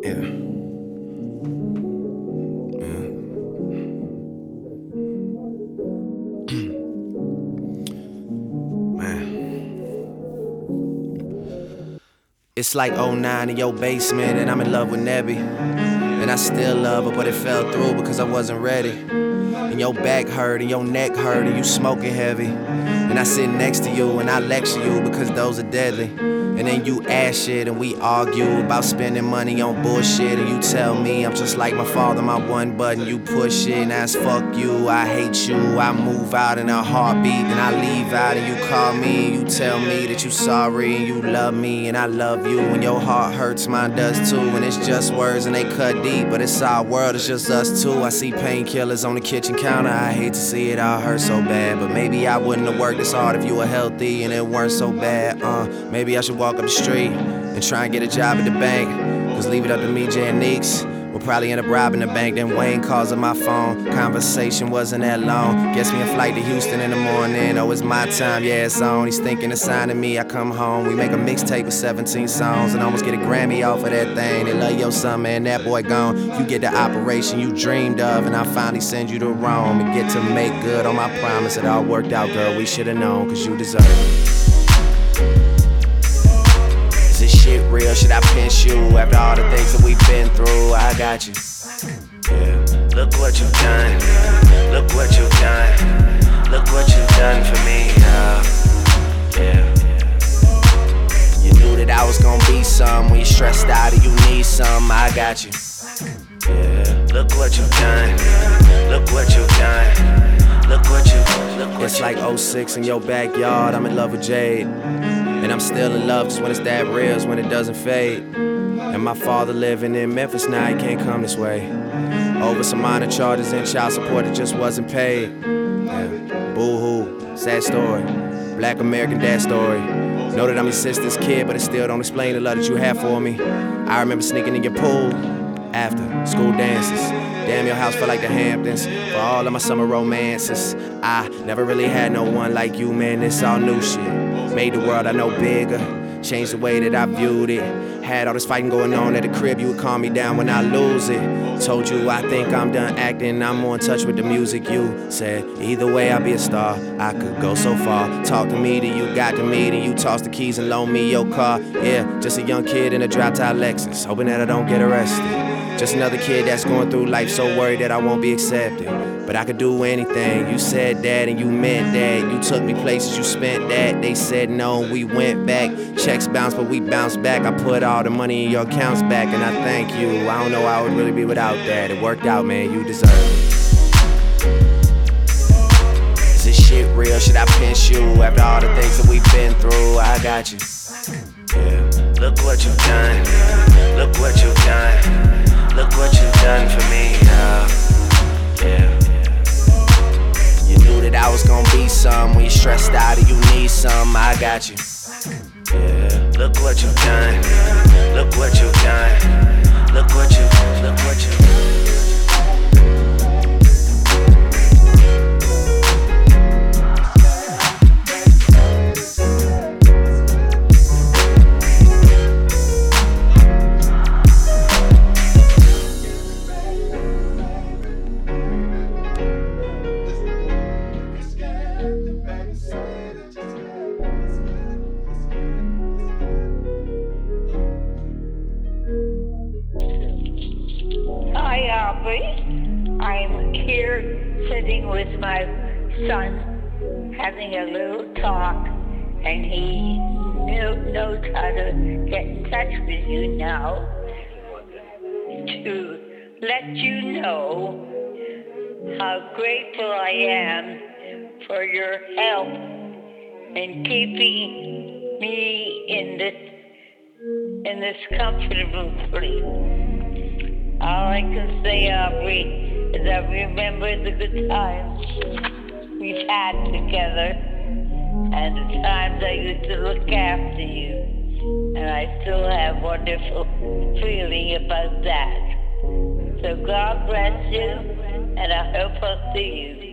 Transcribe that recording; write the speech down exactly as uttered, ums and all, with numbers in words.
Yeah. Yeah. Man. It's like oh nine in your basement and I'm in love with Nebby. And I still love her, but it fell through because I wasn't ready. And your back hurt and your neck hurt and you smoking heavy. And I sit next to you and I lecture you because those are deadly. And then you ask shit and we argue about spending money on bullshit. And you tell me I'm just like my father, my one button, you push it. And that's fuck you, I hate you. I move out in a heartbeat, then I leave out and you call me. And you tell me that you sorry and you love me and I love you. And your heart hurts, mine does too. And it's just words and they cut deep, but it's our world, it's just us two. I see painkillers on the kitchen counter, I hate to see it all hurt so bad. But maybe I wouldn't have worked this hard if you were healthy and it weren't so bad. Uh, maybe I should walk up the street and try and get a job at the bank. Cause leave it up to me, Jay and Neeks, we'll probably end up robbing the bank. Then Wayne calls on my phone, conversation wasn't that long. Gets me a flight to Houston in the morning, oh it's my time, yeah it's on. He's thinking of signing me, I come home, we make a mixtape with seventeen songs. And almost get a Grammy off of that thing. They love your son, man, that boy gone. You get the operation you dreamed of, and I finally send you to Rome. And get to make good on my promise, it all worked out, girl, we should've known, cause you deserve it. Shit real, should I pinch you? After all the things that we've been through, I got you. Yeah. Look what you've done. Look what you've done. Look what you've done for me. Uh, yeah. You knew that I was gonna be some. When you stressed out and you need some, I got you. Yeah. Look what you've done. Look what you've done. Look what you. Look what it's you. Like oh six in your backyard. I'm in love with Jade. And I'm still in love just when it's that real, it's when it doesn't fade. And my father living in Memphis now, he can't come this way. Over some minor charges and child support that just wasn't paid. Yeah. Boo-hoo, sad story, black American dad story. Know that I'm your sister's kid, but it still don't explain the love that you have for me. I remember sneaking in your pool after school dances. Damn, your house felt like the Hamptons. For all of my summer romances, I never really had no one like you, man, it's all new shit. Made the world I know bigger, changed the way that I viewed it. Had all this fighting going on at the crib, you would calm me down when I lose it. Told you I think I'm done acting, I'm more in touch with the music. You said, either way I'll be a star, I could go so far. Talk to me till you got to me, then you toss the keys and loan me your car. Yeah, just a young kid in a drop-top Lexus, hoping that I don't get arrested. Just another kid that's going through life so worried that I won't be accepted. But I could do anything, you said that and you meant that. You took me places, you spent that. They said no, we went back. Checks bounced, but we bounced back. I put all the money in your accounts back, and I thank you. I don't know how I would really be without that. It worked out, man, you deserve it. Is this shit real? Should I pinch you? After all the things that we've been through, I got you. Yeah. Look what you've done. Look what you've done. Look what you've done for me. Uh, yeah. You knew that I was gonna be some. When you stressed out and you need some, I got you. Yeah. Look what you've done. Look what you've done. Look what you. Look what you. I'm here sitting with my son, having a little talk, and he knew, knows how to get in touch with you now to let you know how grateful I am for your help in keeping me in this in this comfortable sleep. All I can say, Aubrey, is I remember the good times we've had together and the times I used to look after you. And I still have wonderful feeling about that. So God bless you, and I hope I'll see you.